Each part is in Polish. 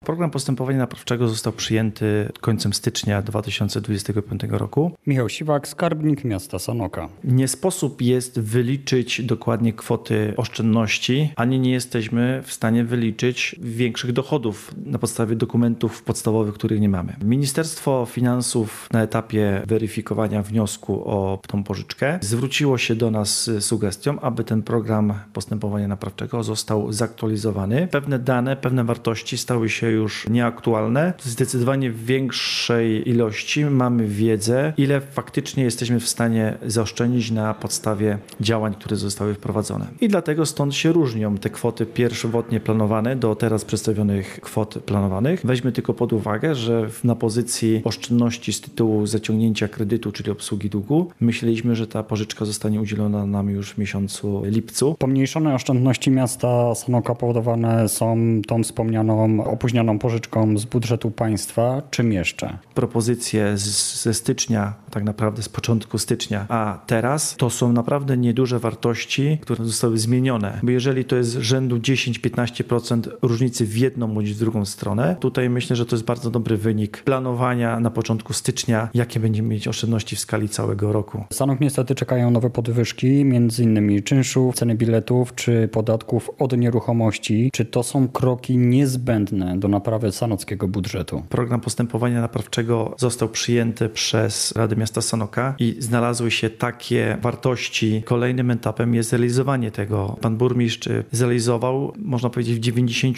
Program postępowania naprawczego został przyjęty końcem stycznia 2025 roku. Michał Siwak, skarbnik miasta Sanoka. Nie sposób jest wyliczyć dokładnie kwoty oszczędności, ani nie jesteśmy w stanie wyliczyć większych dochodów na podstawie dokumentów podstawowych, których nie mamy. Ministerstwo Finansów na etapie weryfikowania wniosku o tą pożyczkę zwróciło się do nas z sugestią, aby ten program postępowania naprawczego został zaktualizowany. Pewne dane, pewne wartości stały się już nieaktualne. Zdecydowanie w większej ilości mamy wiedzę, ile faktycznie jesteśmy w stanie zaoszczędzić na podstawie działań, które zostały wprowadzone. I dlatego stąd się różnią te kwoty pierwotnie planowane do teraz przedstawionych kwot planowanych. Weźmy tylko pod uwagę, że na pozycji oszczędności z tytułu zaciągnięcia kredytu, czyli obsługi długu, myśleliśmy, że ta pożyczka zostanie udzielona nam już w miesiącu lipcu. Pomniejszone oszczędności miasta Sanoka powodowane są tą wspomnianą opóźnioną pożyczką z budżetu państwa, czym jeszcze? Propozycje ze stycznia, tak naprawdę z początku stycznia, a teraz to są naprawdę nieduże wartości, które zostały zmienione. Bo jeżeli to jest rzędu 10-15% różnicy w jedną bądź w drugą stronę, tutaj myślę, że to jest bardzo dobry wynik planowania na początku stycznia, jakie będziemy mieć oszczędności w skali całego roku. Sanok niestety czekają nowe podwyżki, między innymi czynszów, ceny biletów czy podatków od nieruchomości. Czy to są kroki niezbędne do naprawy sanockiego budżetu? Program postępowania naprawczego został przyjęty przez Radę Miasta Sanoka i znalazły się takie wartości. Kolejnym etapem jest realizowanie tego. Pan burmistrz zrealizował, można powiedzieć, w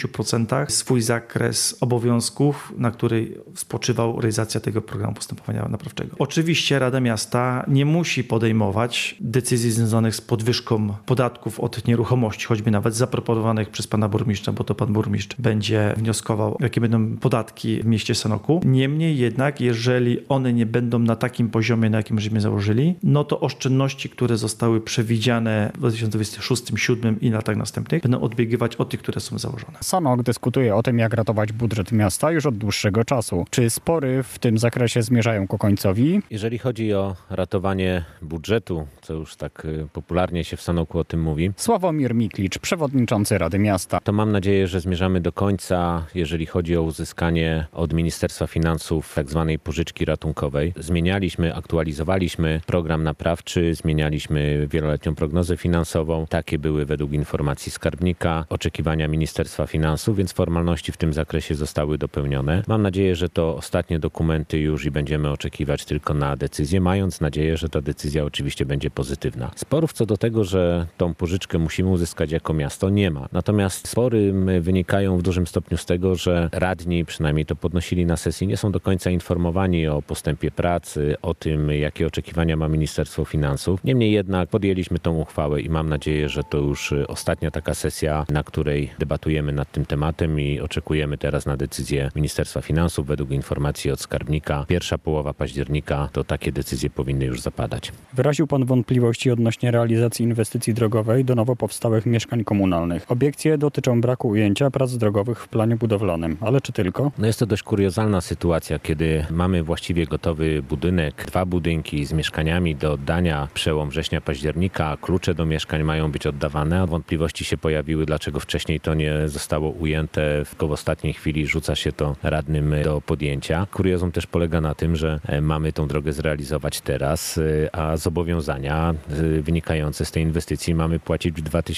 90% swój zakres obowiązków, na który spoczywał realizacja tego programu postępowania naprawczego. Oczywiście Rada Miasta nie musi podejmować decyzji związanych z podwyżką podatków od nieruchomości, choćby nawet zaproponowanych przez pana burmistrza, bo to pan burmistrz będzie wnioskował, jakie będą podatki w mieście Sanoku. Niemniej jednak, jeżeli one nie będą na takim poziomie, na jakim żeśmy założyli, no to oszczędności, które zostały przewidziane w 2026, 2027 i latach następnych, będą odbiegiwać od tych, które są założone. Sanok dyskutuje o tym, jak ratować budżet miasta już od dłuższego czasu. Czy spory w tym zakresie zmierzają ku końcowi? Jeżeli chodzi o ratowanie budżetu, co już tak popularnie się w Sanoku o tym mówi, Sławomir Miklicz, przewodniczący Rady Miasta. to mam nadzieję, że zmierzamy do końca, jeżeli chodzi o uzyskanie od Ministerstwa Finansów tak zwanej pożyczki ratunkowej. Zmienialiśmy, aktualizowaliśmy program naprawczy, zmienialiśmy wieloletnią prognozę finansową. Takie były według informacji skarbnika oczekiwania Ministerstwa Finansów, więc formalności w tym zakresie zostały dopełnione. Mam nadzieję, że to ostatnie dokumenty już i będziemy oczekiwać tylko na decyzję, mając nadzieję, że ta decyzja oczywiście będzie pozytywna. Sporów co do tego, że tą pożyczkę musimy uzyskać jako miasto, nie ma. Natomiast spory wynikają w dużym stopniu z tego, że radni, przynajmniej to podnosili na sesji, nie są do końca informowani o postępie pracy, o tym, jakie oczekiwania ma Ministerstwo Finansów. Niemniej jednak podjęliśmy tą uchwałę i mam nadzieję, że to już ostatnia taka sesja, na której debatujemy nad tym tematem i oczekujemy teraz na decyzję Ministerstwa Finansów. Według informacji od skarbnika, pierwsza połowa października to takie decyzje powinny już zapadać. Wyraził pan wątpliwości odnośnie realizacji inwestycji drogowej do nowo powstałych mieszkań komunalnych. Obiekcje dotyczą braku ujęcia prac drogowych w planie budowlanym. Ale czy tylko? No jest to dość kuriozalna sytuacja, kiedy mamy właściwie gotowy budynek, 2 budynki z mieszkaniami do oddania przełom września-października, klucze do mieszkań mają być oddawane, a wątpliwości się pojawiły, dlaczego wcześniej to nie zostało ujęte, tylko w ostatniej chwili rzuca się to radnym do podjęcia. Kuriozum też polega na tym, że mamy tą drogę zrealizować teraz, a zobowiązania wynikające z tej inwestycji mamy płacić w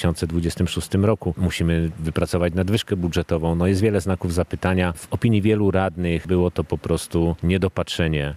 2026 roku. Musimy wypracować nadwyżkę budżetową. No jest wiele znaków zapytania. W opinii wielu radnych było to po prostu niedopatrzenie